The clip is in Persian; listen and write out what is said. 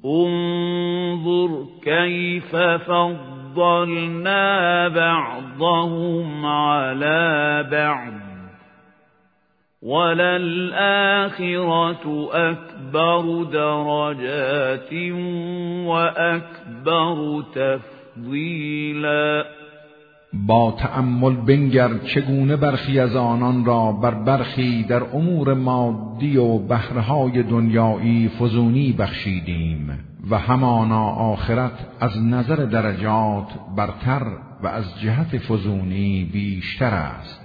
انظر كيف فضلنا بعضهم على بعض وللآخرة أكبر درجات وأكبر تفضیلا. با تأمل بنگر چگونه برخی از آنان را بر برخی در امور مادی و بهرهای دنیایی فزونی بخشیدیم و همانا آخرت از نظر درجات برتر و از جهت فزونی بیشتر است.